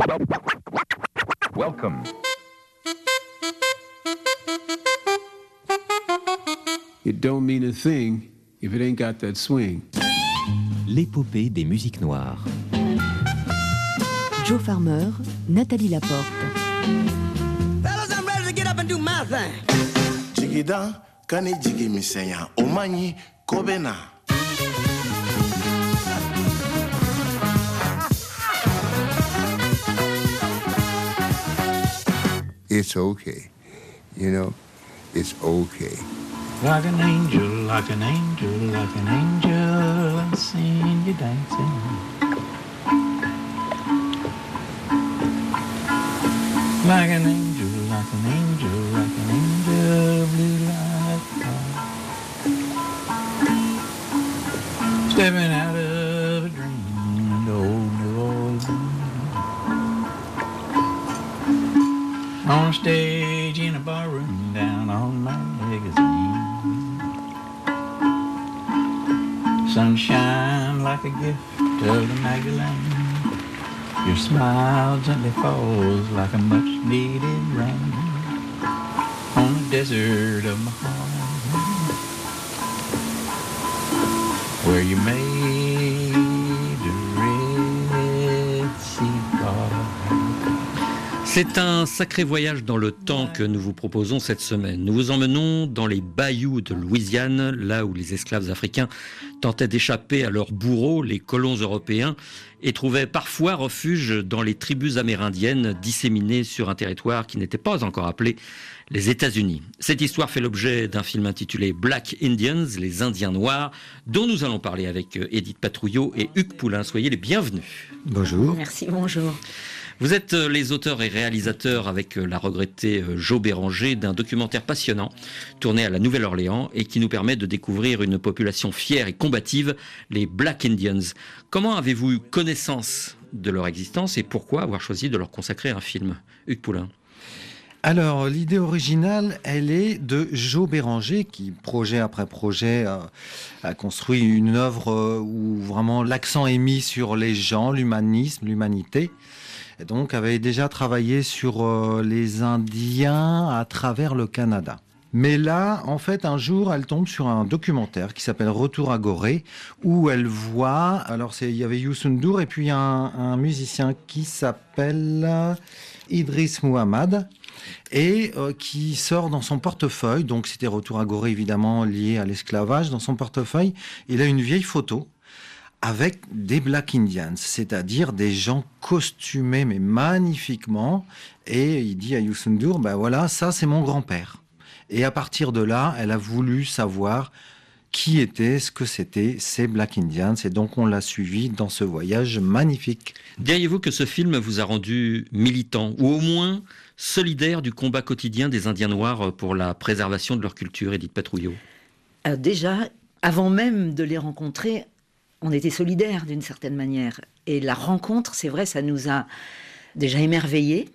Welcome. It don't mean a thing if it ain't got that swing. L'épopée des musiques noires. Joe Farmer, Nathalie Laporte. Fellas, I'm ready to get up and do my thing. Jigida, kani jigi misenya, omanyi, kobena. It's okay. You know, it's okay. Like an angel, like an angel, like an angel, I've seen you dancing. Like an angel, like an angel, like an angel, blue like fire. Stepping out of a dream into old New Orleans. On stage in a barroom down on my magazine. Sunshine like a gift of the Magdalene. Your smile gently falls like a much needed rain on the desert of my heart, where you made the Red Sea part. C'est un sacré voyage dans le temps que nous vous proposons cette semaine. Nous vous emmenons dans les bayous de Louisiane, là où les esclaves africains tentaient d'échapper à leurs bourreaux, les colons européens, et trouvaient parfois refuge dans les tribus amérindiennes disséminées sur un territoire qui n'était pas encore appelé les États-Unis. Cette histoire fait l'objet d'un film intitulé Black Indians, les Indiens Noirs, dont nous allons parler avec Édith Patrouillot et Hugues Poulain. Soyez les bienvenus. Bonjour. Merci, bonjour. Vous êtes les auteurs et réalisateurs avec la regrettée Jo Béranger d'un documentaire passionnant tourné à la Nouvelle-Orléans et qui nous permet de découvrir une population fière et combative, les Black Indians. Comment avez-vous eu connaissance de leur existence et pourquoi avoir choisi de leur consacrer un film? Hugues Poulain. Alors, l'idée originale, elle est de Jo Béranger, qui, projet après projet, a construit une œuvre où vraiment l'accent est mis sur les gens, l'humanisme, l'humanité. Et donc, avait déjà travaillé sur les Indiens à travers le Canada. Mais là, en fait, un jour, elle tombe sur un documentaire qui s'appelle Retour à Gorée, où elle voit, alors il y avait Youssou N'Dour et puis un musicien qui s'appelle Idriss Muhammad, et qui sort dans son portefeuille, donc c'était Retour à Gorée évidemment lié à l'esclavage, dans son portefeuille, il a une vieille photo avec des Black Indians, c'est-à-dire des gens costumés mais magnifiquement, et il dit à Youssou N'Dour, ben voilà, ça c'est mon grand-père. Et à partir de là, elle a voulu savoir qui étaient, ce que c'était, ces Black Indians, et donc on l'a suivi dans ce voyage magnifique. Diriez-vous que ce film vous a rendu militant, ou au moins solidaire du combat quotidien des Indiens noirs pour la préservation de leur culture, Édith Patrouillot? Déjà, avant même de les rencontrer, on était solidaires d'une certaine manière. Et la rencontre, c'est vrai, ça nous a déjà émerveillés.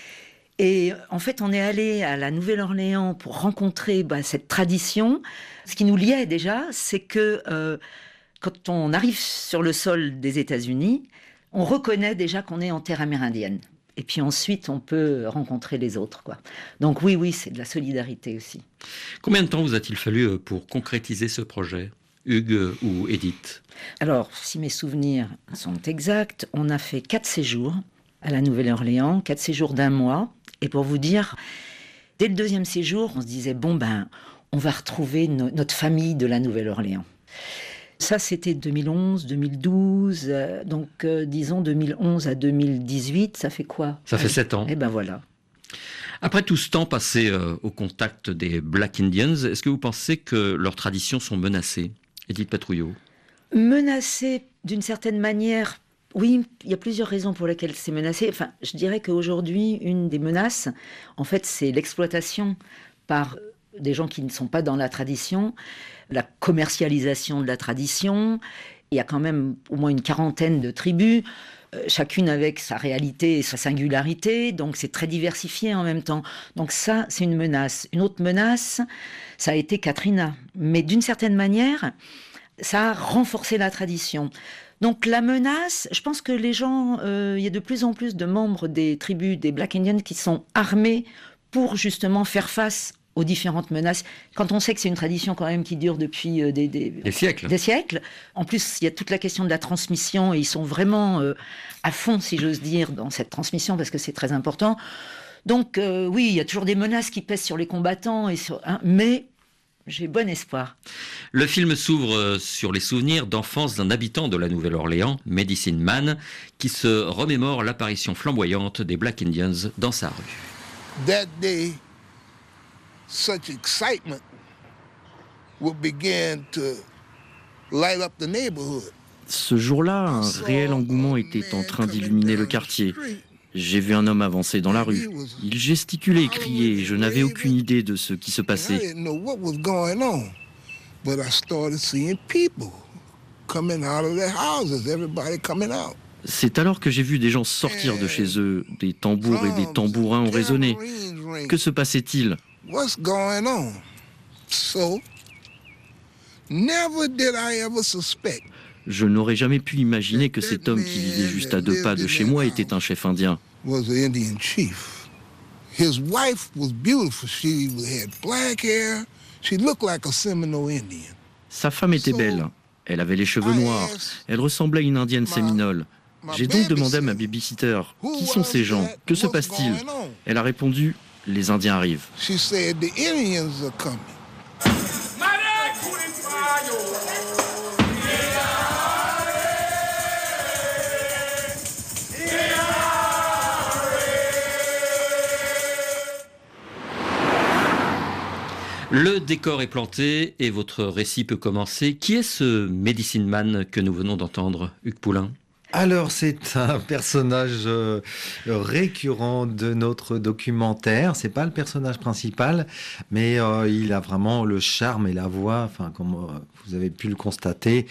Et en fait, on est allé à la Nouvelle-Orléans pour rencontrer cette tradition. Ce qui nous liait déjà, c'est que quand on arrive sur le sol des États-Unis, on reconnaît déjà qu'on est en terre amérindienne. Et puis ensuite, on peut rencontrer les autres, quoi. Donc oui, c'est de la solidarité aussi. Combien de temps vous a-t-il fallu pour concrétiser ce projet, Hugues ou Édith? Alors, si mes souvenirs sont exacts, on a fait 4 séjours à la Nouvelle-Orléans, 4 séjours d'1 mois. Et pour vous dire, dès le 2e séjour, on se disait, on va retrouver notre famille de la Nouvelle-Orléans. Ça, c'était 2011, 2012, donc disons 2011 à 2018, ça fait quoi? Ça fait 7 ans. Et ben voilà. Après tout ce temps passé au contact des Black Indians, est-ce que vous pensez que leurs traditions sont menacées, Édith Patrouillot? Menacées d'une certaine manière, oui, il y a plusieurs raisons pour lesquelles c'est menacé. Enfin, je dirais qu'aujourd'hui, une des menaces, en fait, c'est l'exploitation par des gens qui ne sont pas dans la tradition, la commercialisation de la tradition. Il y a quand même au moins une 40aine de tribus, chacune avec sa réalité et sa singularité, donc c'est très diversifié en même temps. Donc ça, c'est une menace. Une autre menace, ça a été Katrina. Mais d'une certaine manière, ça a renforcé la tradition. Donc la menace, je pense que les gens, il y a de plus en plus de membres des tribus des Black Indians qui sont armés pour justement faire face aux différentes menaces. Quand on sait que c'est une tradition quand même qui dure depuis Des siècles. des siècles. En plus, il y a toute la question de la transmission et ils sont vraiment à fond, si j'ose dire, dans cette transmission parce que c'est très important. Donc oui, il y a toujours des menaces qui pèsent sur les combattants, mais j'ai bon espoir. Le film s'ouvre sur les souvenirs d'enfance d'un habitant de la Nouvelle-Orléans, Medicine Man, qui se remémore l'apparition flamboyante des Black Indians dans sa rue. That day, such excitement would begin to light up the neighborhood. Ce jour-là, un réel engouement était en train d'illuminer le quartier. J'ai vu un homme avancer dans la rue. Il gesticulait et criait, et je n'avais aucune idée de ce qui se passait. C'est alors que j'ai vu des gens sortir de chez eux. Des tambours et des tambourins ont résonné. Que se passait-il ? Je n'aurais jamais pu imaginer que cet homme qui vivait juste à 2 pas de chez moi était un chef indien. Sa femme était belle. Elle avait les cheveux noirs. Elle ressemblait à une indienne séminole. J'ai donc demandé à ma babysitter, qui sont ces gens ? Que se passe-t-il ? Elle a répondu, les Indiens arrivent. Le décor est planté et votre récit peut commencer. Qui est ce Medicine Man que nous venons d'entendre, Hugues Poulain ? Alors, c'est un personnage récurrent de notre documentaire. C'est pas le personnage principal, mais il a vraiment le charme et la voix, enfin, comme vous avez pu le constater,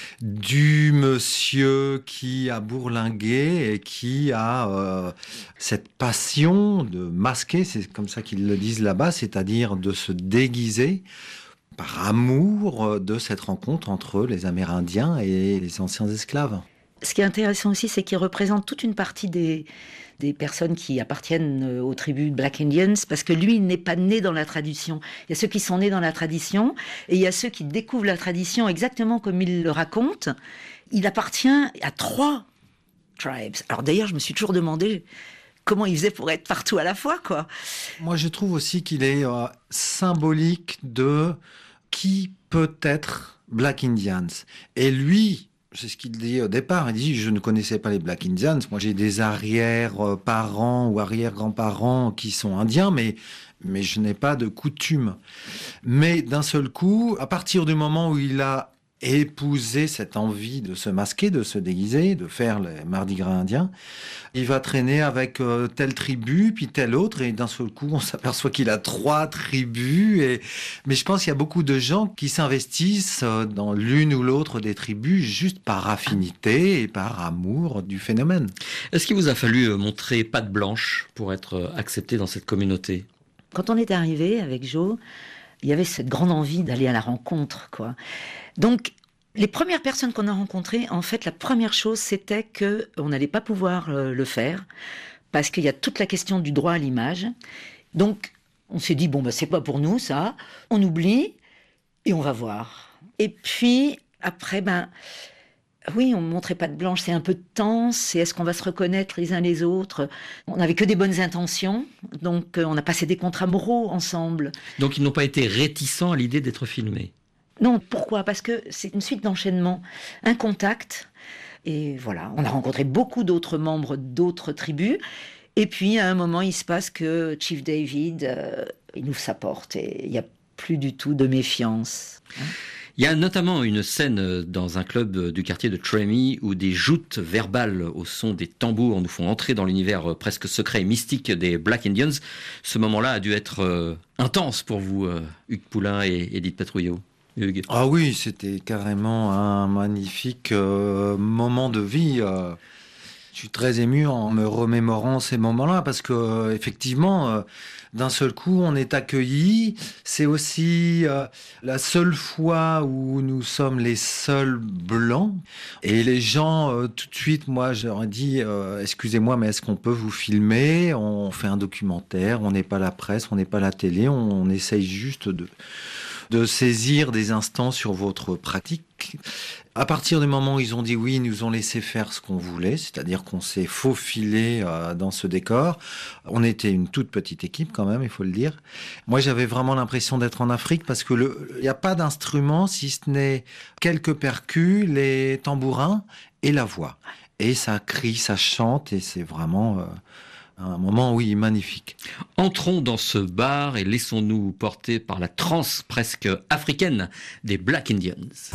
du monsieur qui a bourlingué et qui a cette passion de masquer, c'est comme ça qu'ils le disent là-bas, c'est-à-dire de se déguiser par amour de cette rencontre entre les Amérindiens et les anciens esclaves. Ce qui est intéressant aussi, c'est qu'il représente toute une partie des personnes qui appartiennent aux tribus Black Indians, parce que lui, il n'est pas né dans la tradition. Il y a ceux qui sont nés dans la tradition, et il y a ceux qui découvrent la tradition exactement comme il le raconte. Il appartient à 3 tribes. Alors d'ailleurs, je me suis toujours demandé comment il faisait pour être partout à la fois, quoi. Moi, je trouve aussi qu'il est symbolique de qui peut être Black Indians. Et lui, c'est ce qu'il dit au départ. Il dit, je ne connaissais pas les Black Indians. Moi, j'ai des arrière-parents ou arrière-grands-parents qui sont indiens, mais je n'ai pas de coutume. Mais d'un seul coup, à partir du moment où il a épousé cette envie de se masquer, de se déguiser, de faire les Mardi Gras indiens, il va traîner avec telle tribu, puis telle autre, et d'un seul coup, on s'aperçoit qu'il a 3 tribus. Mais je pense qu'il y a beaucoup de gens qui s'investissent dans l'une ou l'autre des tribus juste par affinité et par amour du phénomène. Est-ce qu'il vous a fallu montrer patte blanche pour être accepté dans cette communauté ? Quand on est arrivé avec Joe, il y avait cette grande envie d'aller à la rencontre, quoi. Donc, les premières personnes qu'on a rencontrées, en fait, la première chose, c'était qu'on n'allait pas pouvoir le faire, parce qu'il y a toute la question du droit à l'image. Donc, on s'est dit, bon, bah, c'est pas pour nous, ça. On oublie, et on va voir. Et puis, après, oui, on ne montrait pas de blanche, c'est un peu de temps, c'est est-ce qu'on va se reconnaître les uns les autres. On n'avait que des bonnes intentions, donc on a passé des contrats moraux ensemble. Donc ils n'ont pas été réticents à l'idée d'être filmés ? Non, pourquoi ? Parce que c'est une suite d'enchaînements, un contact, et voilà, on a rencontré beaucoup d'autres membres d'autres tribus, et puis à un moment il se passe que Chief David, il ouvre sa porte, et il n'y a plus du tout de méfiance. Il y a notamment une scène dans un club du quartier de Tremy où des joutes verbales au son des tambours nous font entrer dans l'univers presque secret et mystique des Black Indians. Ce moment-là a dû être intense pour vous, Hugues Poulain et Edith Patrouillot. Hugues. Ah oui, c'était carrément un magnifique moment de vie. Je suis très ému en me remémorant ces moments-là parce que effectivement, d'un seul coup, on est accueillis. C'est aussi la seule fois où nous sommes les seuls blancs. Et les gens, tout de suite, moi, j'aurais dit, excusez-moi, mais est-ce qu'on peut vous filmer? On fait un documentaire, on n'est pas la presse, on n'est pas la télé, on essaye juste de saisir des instants sur votre pratique. À partir du moment où ils ont dit oui, ils nous ont laissé faire ce qu'on voulait, c'est-à-dire qu'on s'est faufilé dans ce décor. On était une toute petite équipe quand même, il faut le dire. Moi, j'avais vraiment l'impression d'être en Afrique parce que il n'y a pas d'instrument si ce n'est quelques percus, les tambourins et la voix. Et ça crie, ça chante et c'est vraiment un moment, oui, magnifique. Entrons dans ce bar et laissons-nous porter par la transe presque africaine des Black Indians.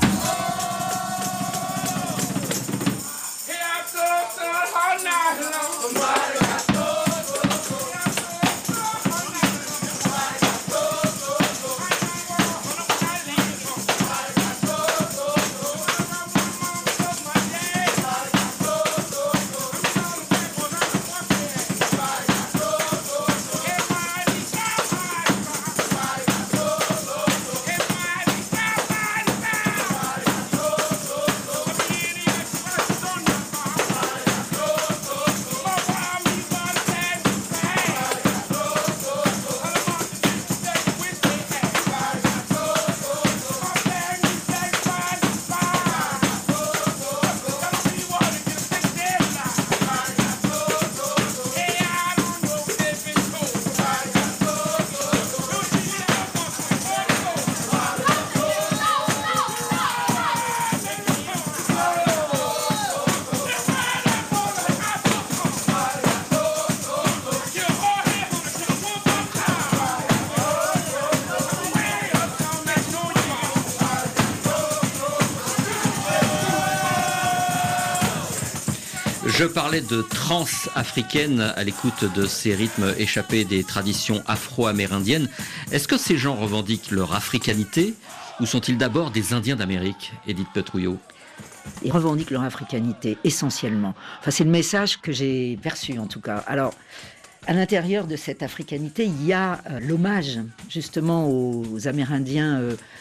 Je parlais de trance africaine à l'écoute de ces rythmes échappés des traditions afro-amérindiennes. Est-ce que ces gens revendiquent leur africanité ou sont-ils d'abord des Indiens d'Amérique, Edith Petrouillot? Ils revendiquent leur africanité, essentiellement. Enfin, c'est le message que j'ai perçu, en tout cas. Alors, à l'intérieur de cette africanité, il y a l'hommage, justement, aux Amérindiens,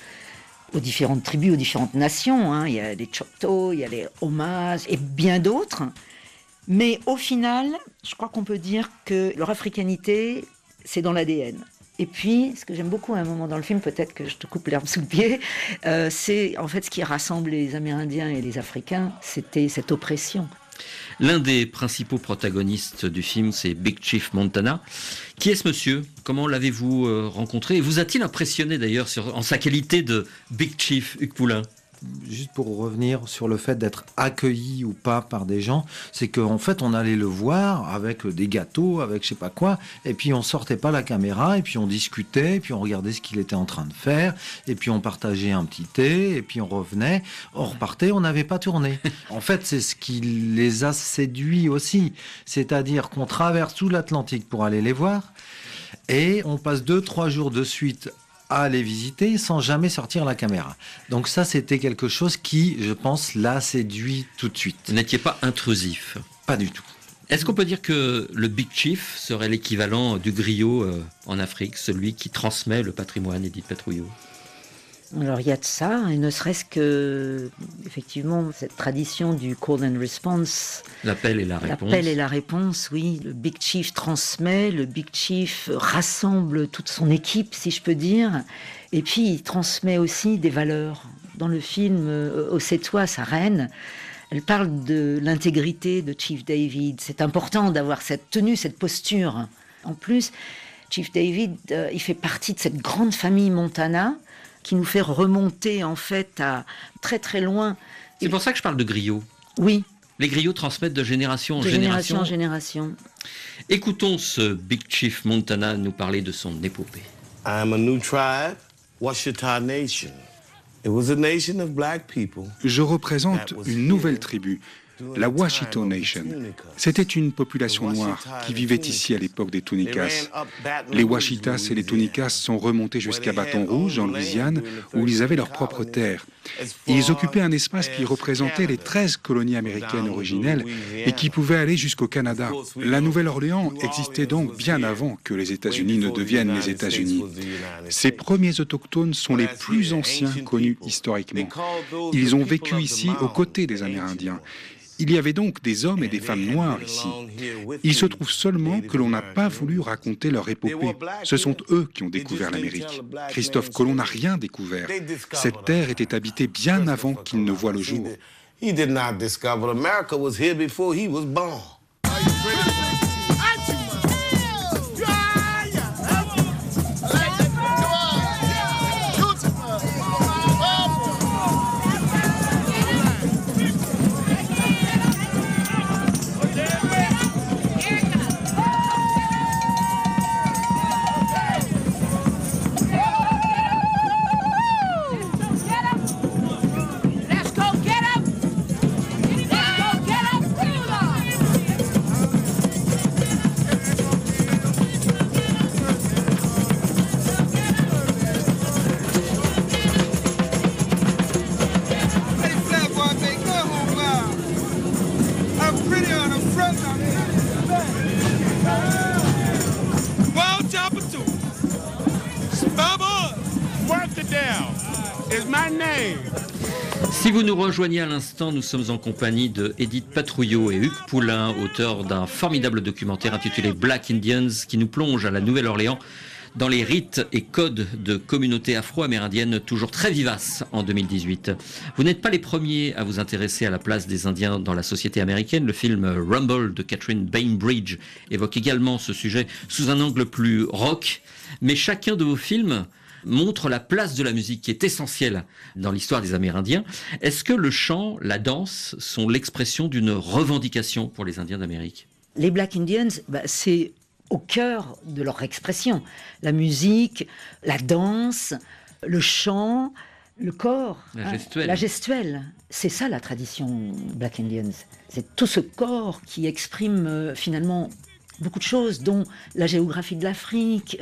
aux différentes tribus, aux différentes nations. Hein. Il y a les Choctaws, il y a les Omas et bien d'autres. Mais au final, je crois qu'on peut dire que leur africanité, c'est dans l'ADN. Et puis, ce que j'aime beaucoup à un moment dans le film, peut-être que je te coupe l'herbe sous le pied, c'est en fait ce qui rassemble les Amérindiens et les Africains, c'était cette oppression. L'un des principaux protagonistes du film, c'est Big Chief Montana. Qui est ce monsieur? Comment l'avez-vous rencontré? Et vous a-t-il impressionné d'ailleurs en sa qualité de Big Chief, Hugues Poulain? Juste pour revenir sur le fait d'être accueilli ou pas par des gens, c'est qu'en fait on allait le voir avec des gâteaux, avec je sais pas quoi, et puis on sortait pas la caméra, et puis on discutait, et puis on regardait ce qu'il était en train de faire, et puis on partageait un petit thé, et puis on revenait, on repartait, on n'avait pas tourné. En fait, c'est ce qui les a séduits aussi, c'est-à-dire qu'on traverse tout l'Atlantique pour aller les voir, et on passe 2-3 jours de suite à les visiter sans jamais sortir la caméra. Donc ça, c'était quelque chose qui, je pense, l'a séduit tout de suite. Vous n'étiez pas intrusif? Pas du tout. Est-ce qu'on peut dire que le Big Chief serait l'équivalent du griot en Afrique, celui qui transmet le patrimoine, Edith Petrouillot? Alors il y a de ça, et ne serait-ce que, effectivement, cette tradition du call and response. L'appel et la réponse. L'appel et la réponse, oui. Le Big Chief transmet, le Big Chief rassemble toute son équipe, si je peux dire. Et puis il transmet aussi des valeurs. Dans le film Ossetwa, sa reine, elle parle de l'intégrité de Chief David. C'est important d'avoir cette tenue, cette posture. En plus, Chief David, il fait partie de cette grande famille Montana, qui nous fait remonter en fait à très très loin. C'est pour ça que je parle de griot. Oui. Les griots transmettent de génération en génération. En génération. Écoutons ce Big Chief Montana nous parler de son épopée. I'm a new tribe, Washita Nation. It was a nation of black people. Je représente une nouvelle tribu. la Washito Nation. C'était une population noire qui vivait ici à l'époque des Tunicas. Les Washitas et les Tunicas sont remontés jusqu'à Bâton Rouge, en Louisiane, où ils avaient leur propre terre. Et ils occupaient un espace qui représentait les 13 colonies américaines originelles et qui pouvait aller jusqu'au Canada. La Nouvelle-Orléans existait donc bien avant que les États-Unis ne deviennent les États-Unis. Ces premiers autochtones sont les plus anciens connus historiquement. Ils ont vécu ici aux côtés des Amérindiens. Il y avait donc des hommes et des femmes noirs ici. Il se trouve seulement que l'on n'a pas voulu raconter leur épopée. Ce sont eux qui ont découvert l'Amérique. Christophe Colomb n'a rien découvert. Cette terre était habitée bien avant qu'il ne voie le jour. He did not discover America was here before he was born. Si vous nous rejoignez à l'instant, nous sommes en compagnie de Édith Patrouillot et Hugues Poulain, auteurs d'un formidable documentaire intitulé Black Indians, qui nous plonge à la Nouvelle-Orléans dans les rites et codes de communautés afro-amérindiennes toujours très vivaces en 2018. Vous n'êtes pas les premiers à vous intéresser à la place des Indiens dans la société américaine. Le film Rumble de Catherine Bainbridge évoque également ce sujet sous un angle plus rock. Mais chacun de vos films montre la place de la musique qui est essentielle dans l'histoire des Amérindiens. Est-ce que le chant, la danse sont l'expression d'une revendication pour les Indiens d'Amérique ? Les Black Indians, c'est au cœur de leur expression. La musique, la danse, le chant, le corps, la gestuelle. C'est ça la tradition Black Indians. C'est tout ce corps qui exprime finalement beaucoup de choses, dont la géographie de l'Afrique,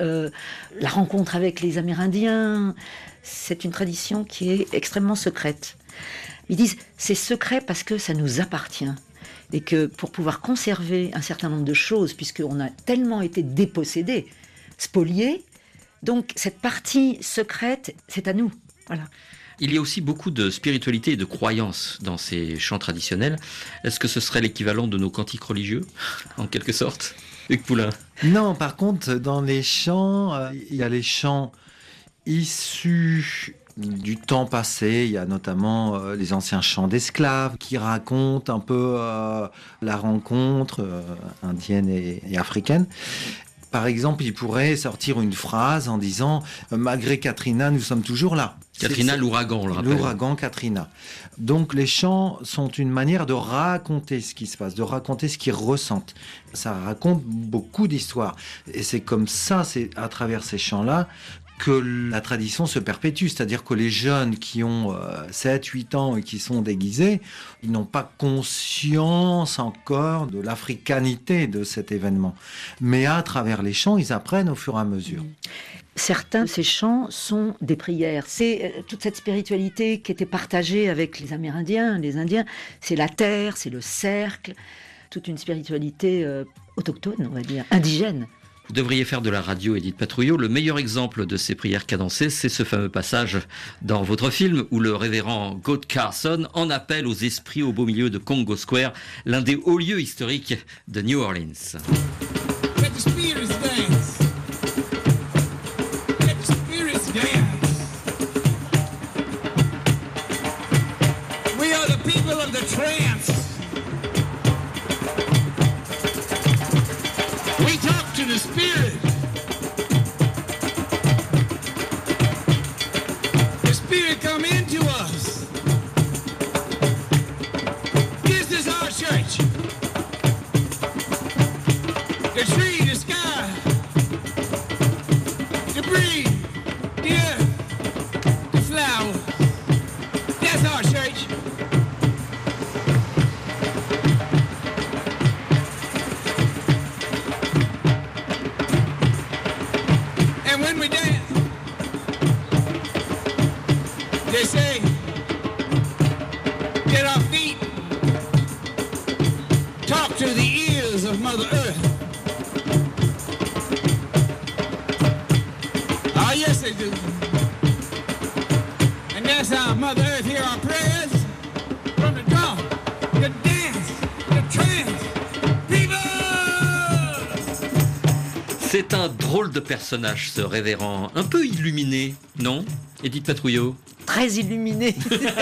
la rencontre avec les Amérindiens. C'est une tradition qui est extrêmement secrète. Ils disent c'est secret parce que ça nous appartient. Et que pour pouvoir conserver un certain nombre de choses, puisqu'on a tellement été dépossédés, spoliés, donc cette partie secrète, c'est à nous. Voilà. Il y a aussi beaucoup de spiritualité et de croyance dans ces chants traditionnels. Est-ce que ce serait l'équivalent de nos cantiques religieux, en quelque sorte ? Hugues Poulain. Non, par contre, dans les chants, il y a les chants issus du temps passé. Il y a notamment les anciens chants d'esclaves qui racontent un peu la rencontre indienne et africaine. Par exemple, il pourrait sortir une phrase en disant « Malgré Katrina, nous sommes toujours là ». Katrina, l'ouragan, on le rappelle. L'ouragan Katrina. Donc les chants sont une manière de raconter ce qui se passe, de raconter ce qu'ils ressentent. Ça raconte beaucoup d'histoires. Et c'est comme ça, c'est à travers ces chants-là, que la tradition se perpétue. C'est-à-dire que les jeunes qui ont 7-8 ans et qui sont déguisés, ils n'ont pas conscience encore de l'africanité de cet événement. Mais à travers les chants, ils apprennent au fur et à mesure. Certains de ces chants sont des prières. C'est toute cette spiritualité qui était partagée avec les Amérindiens, les Indiens. C'est la terre, c'est le cercle, toute une spiritualité autochtone, on va dire, indigène. Vous devriez faire de la radio, Édith Patrouillot. Le meilleur exemple de ces prières cadencées, c'est ce fameux passage dans votre film où le révérend Gaud Carson en appelle aux esprits au beau milieu de Congo Square, l'un des hauts lieux historiques de New Orleans. The spirit. The spirit come into us. This is our church. The tree, the sky, C'est un drôle de personnage, ce révérend. Un peu illuminé, non, Edith Patrouillot? Très illuminé.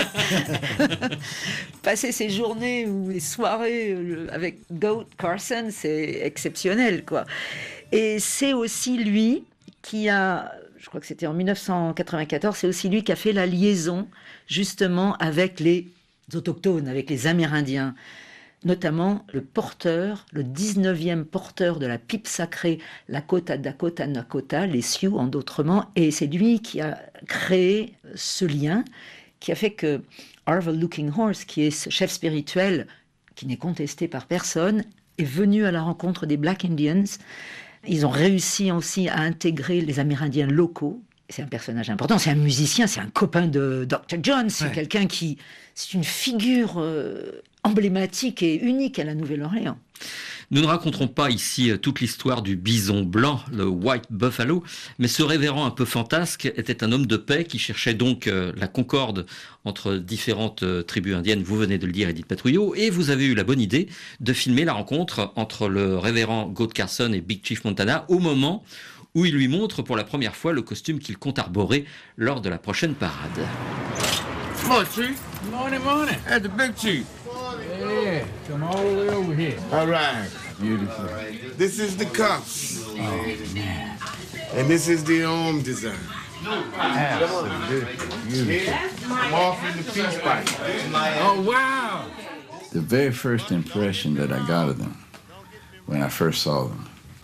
Passer ses journées ou les soirées avec Goat Carson, c'est exceptionnel, quoi. Et c'est aussi lui qui a, je crois que c'était en 1994, c'est aussi lui qui a fait la liaison justement avec les autochtones, avec les Amérindiens. Notamment le porteur, le 19e porteur de la pipe sacrée, Lakota Dakota Nakota, les Sioux en d'autres mots, et c'est lui qui a créé ce lien, qui a fait que Arva Looking Horse, qui est ce chef spirituel, qui n'est contesté par personne, est venu à la rencontre des Black Indians. Ils ont réussi aussi à intégrer les Amérindiens locaux. C'est un personnage important, c'est un musicien, c'est un copain de Dr. John, c'est quelqu'un qui... C'est une figure emblématique et unique à la Nouvelle-Orléans. Nous ne raconterons pas ici toute l'histoire du bison blanc, le White Buffalo, mais ce révérend un peu fantasque était un homme de paix qui cherchait donc la concorde entre différentes tribus indiennes, vous venez de le dire Edith Patrouillot, et vous avez eu la bonne idée de filmer la rencontre entre le révérend Goat Carson et Big Chief Montana au moment où il lui montre pour la première fois le costume qu'il compte arborer lors de la prochaine parade. Come on, Chief. Morning, morning. That's the big chief. Yeah, come all the way over here. All right. Beautiful. This is the cuffs. Oh, man. And this is the arm design. Absolutely beautiful. I'm offering the peace pipe. Oh, wow. The very first impression that I got of them when I first saw them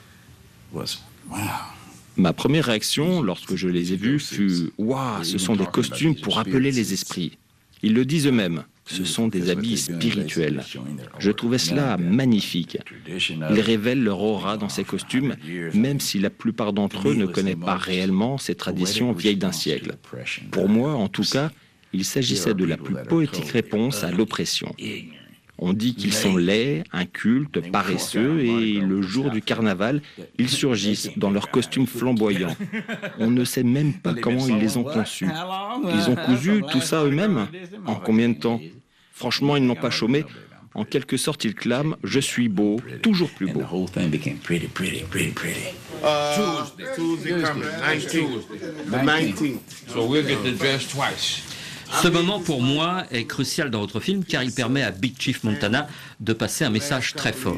was, wow. Ma première réaction, lorsque je les ai vus, fut « Waouh, ce sont des costumes pour appeler les esprits ». Ils le disent eux-mêmes, ce sont des habits spirituels. Je trouvais cela magnifique. Ils révèlent leur aura dans ces costumes, même si la plupart d'entre eux ne connaissent pas réellement ces traditions vieilles d'un siècle. Pour moi, en tout cas, il s'agissait de la plus poétique réponse à l'oppression. On dit qu'ils sont laids, incultes, paresseux, et le jour du carnaval, ils surgissent dans leurs costumes flamboyants. On ne sait même pas comment ils les ont conçus. Ils ont cousu tout ça eux-mêmes? En combien de temps? Franchement, ils n'ont pas chômé. En quelque sorte, ils clament « Je suis beau, toujours plus beau ». Tuesday coming, 19th. The 19th. So we'll get the dress twice. Ce moment, pour moi, est crucial dans votre film car il permet à Big Chief Montana de passer un message très fort.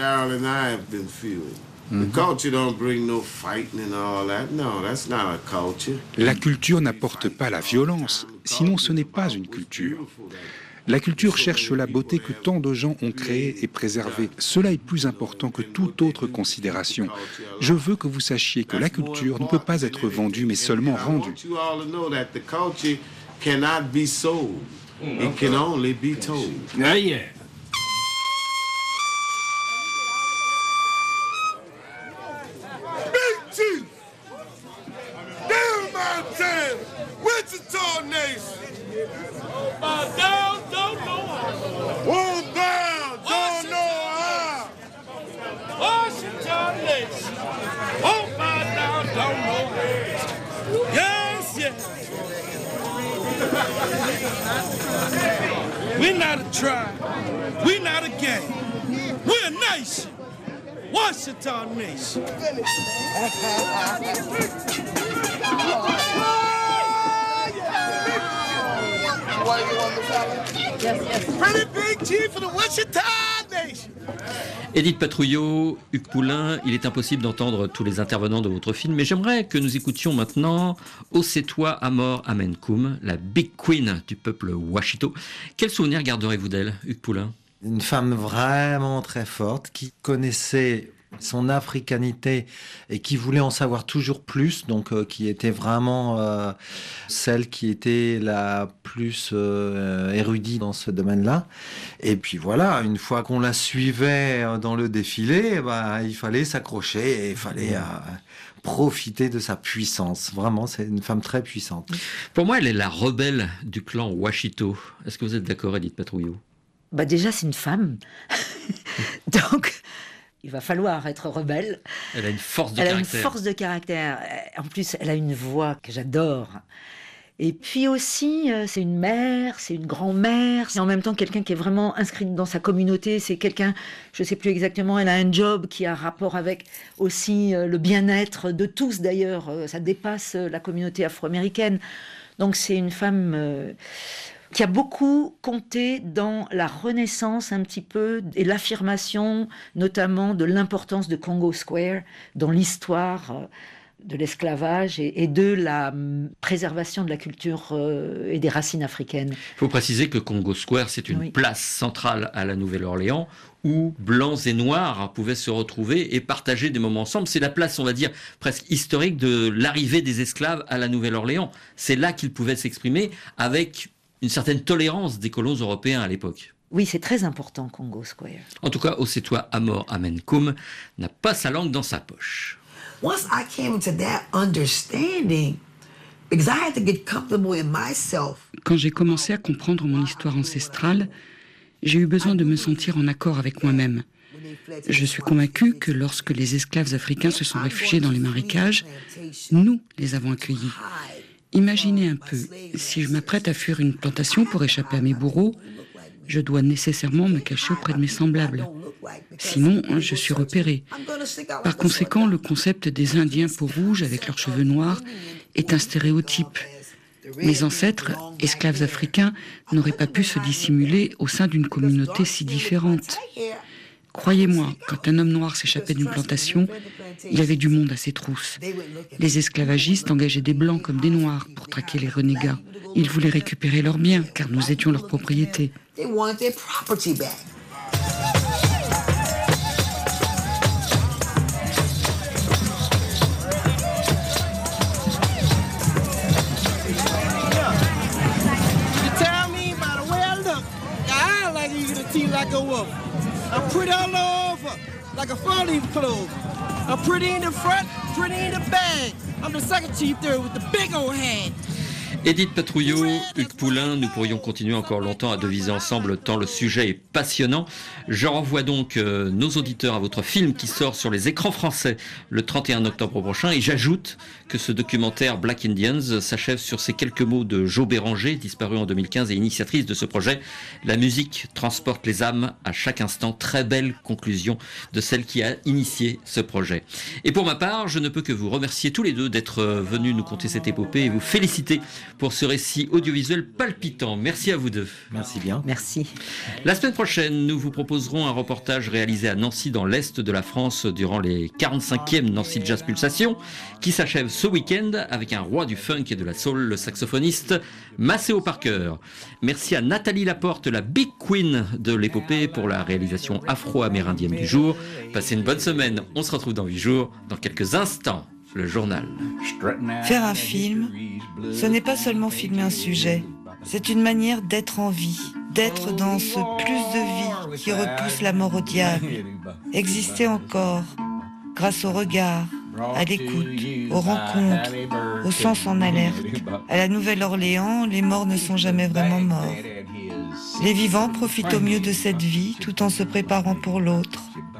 La culture n'apporte pas la violence, sinon ce n'est pas une culture. La culture cherche la beauté que tant de gens ont créée et préservée. Cela est plus important que toute autre considération. Je veux que vous sachiez que la culture ne peut pas être vendue, mais seulement rendue. Cannot be sold. It can only be told. Yeah, yeah. Big Chief! Down Mountain! Wichita Nation! Bow down, don't know how. Won't bow, don't know how. Washington Nation. Won't bow down, don't know how. Yes, yes. We're not a tribe. We're not a gang. We're a nation. Washington Nation. Pretty big chief of the Wichita Nation. Edith Patrouillot, Hugues Poulain, il est impossible d'entendre tous les intervenants de votre film, mais j'aimerais que nous écoutions maintenant Ossetwa Amor Amenkum, la Big Queen du peuple Washito. Quel souvenir garderez-vous d'elle, Hugues Poulain? Une femme vraiment très forte qui connaissait son africanité et qui voulait en savoir toujours plus, donc qui était vraiment celle qui était la plus érudite dans ce domaine-là. Et puis voilà, une fois qu'on la suivait dans le défilé, il fallait s'accrocher et il fallait profiter de sa puissance. Vraiment, c'est une femme très puissante. Pour moi, elle est la rebelle du clan Washito. Est-ce que vous êtes d'accord, Edith Patrouillot? Déjà, c'est une femme. Donc... il va falloir être rebelle. Elle a une force de caractère. Elle a une force de caractère. En plus, elle a une voix que j'adore. Et puis aussi, c'est une mère, c'est une grand-mère, c'est en même temps quelqu'un qui est vraiment inscrit dans sa communauté, c'est quelqu'un, je ne sais plus exactement, elle a un job qui a rapport avec aussi le bien-être de tous d'ailleurs, ça dépasse la communauté afro-américaine. Donc c'est une femme qui a beaucoup compté dans la renaissance un petit peu et l'affirmation notamment de l'importance de Congo Square dans l'histoire de l'esclavage et de la préservation de la culture et des racines africaines. Il faut préciser que Congo Square, c'est une place centrale à la Nouvelle-Orléans où blancs et noirs pouvaient se retrouver et partager des moments ensemble. C'est la place, on va dire, presque historique de l'arrivée des esclaves à la Nouvelle-Orléans. C'est là qu'ils pouvaient s'exprimer avec une certaine tolérance des colons européens à l'époque. Oui, c'est très important, Congo Square. En tout cas, Osetoua Amor Amenkoum n'a pas sa langue dans sa poche. Once I came to that understanding, because I had to get comfortable in myself. Quand j'ai commencé à comprendre mon histoire ancestrale, j'ai eu besoin de me sentir en accord avec moi-même. Je suis convaincue que lorsque les esclaves africains se sont réfugiés dans les marécages, nous les avons accueillis. Imaginez un peu, si je m'apprête à fuir une plantation pour échapper à mes bourreaux, je dois nécessairement me cacher auprès de mes semblables. Sinon, je suis repéré. Par conséquent, le concept des Indiens peau rouge avec leurs cheveux noirs est un stéréotype. Mes ancêtres, esclaves africains, n'auraient pas pu se dissimuler au sein d'une communauté si différente. Croyez-moi, quand un homme noir s'échappait d'une plantation, il y avait du monde à ses trousses. Les esclavagistes engageaient des blancs comme des noirs pour traquer les renégats. Ils voulaient récupérer leurs biens, car nous étions leur propriété. I'm pretty all over, like a four-leaf clover. I'm pretty in the front, pretty in the back. I'm the second chief there with the big old hand. Édith Patrouillot, Hugues Poulain, nous pourrions continuer encore longtemps à deviser ensemble tant le sujet est passionnant. Je renvoie donc nos auditeurs à votre film qui sort sur les écrans français le 31 octobre prochain et j'ajoute que ce documentaire Black Indians s'achève sur ces quelques mots de Jo Béranger, disparue en 2015 et initiatrice de ce projet. La musique transporte les âmes à chaque instant. Très belle conclusion de celle qui a initié ce projet. Et pour ma part, je ne peux que vous remercier tous les deux d'être venus nous conter cette épopée et vous féliciter pour ce récit audiovisuel palpitant. Merci à vous deux. Merci bien. Merci. La semaine prochaine, nous vous proposerons un reportage réalisé à Nancy dans l'Est de la France durant les 45e Nancy Jazz Pulsation qui s'achève ce week-end avec un roi du funk et de la soul, le saxophoniste Maceo Parker. Merci à Nathalie Laporte, la Big Queen de l'épopée pour la réalisation afro-amérindienne du jour. Passez une bonne semaine. On se retrouve dans 8 jours. Dans quelques instants, le journal. Faire un film, ce n'est pas seulement filmer un sujet, c'est une manière d'être en vie, d'être dans ce plus de vie qui repousse la mort au diable. Exister encore, grâce au regard, à l'écoute, aux rencontres, au sens en alerte. À la Nouvelle-Orléans, les morts ne sont jamais vraiment morts. Les vivants profitent au mieux de cette vie tout en se préparant pour l'autre.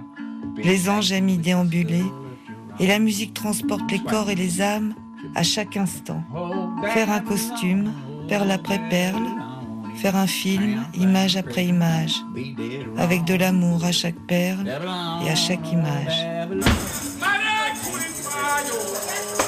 Les anges aiment y déambuler. Et la musique transporte les corps et les âmes à chaque instant. Faire un costume, perle après perle, faire un film, image après image, avec de l'amour à chaque perle et à chaque image.